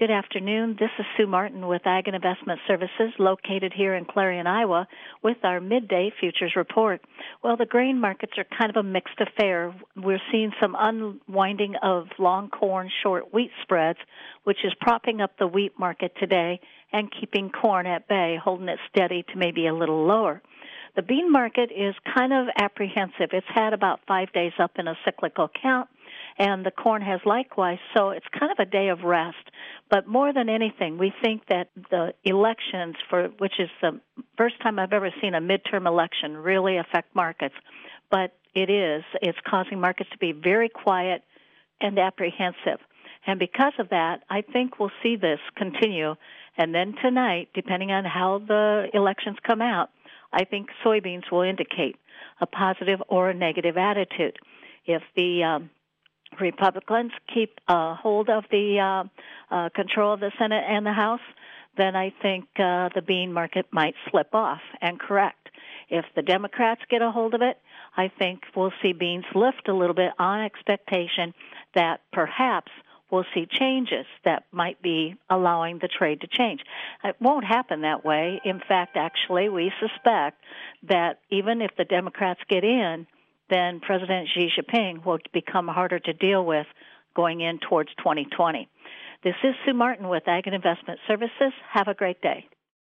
Good afternoon. This is Sue Martin with Ag and Investment Services, located here in Clarion, Iowa, with our midday futures report. Well, the grain markets are kind of a mixed affair. We're seeing some unwinding of long corn, short wheat spreads, which is propping up the wheat market today and keeping corn at bay, holding it steady to maybe a little lower. The bean market is kind of apprehensive. It's had about 5 days up in a cyclical count, and the corn has likewise, so it's kind of a day of rest. But more than anything, we think that the elections, which is the first time I've ever seen a midterm election really affect markets, but it's causing markets to be very quiet and apprehensive. And because of that, I think we'll see this continue. And then tonight, depending on how the elections come out, I think soybeans will indicate a positive or a negative attitude. If the Republicans keep hold of the control of the Senate and the House, then I think the bean market might slip off and correct. If the Democrats get a hold of it, I think we'll see beans lift a little bit on expectation that perhaps we'll see changes that might be allowing the trade to change. It won't happen that way. In fact, actually, we suspect that even if the Democrats get in, then President Xi Jinping will become harder to deal with going in towards 2020. This is Sue Martin with Ag and Investment Services. Have a great day.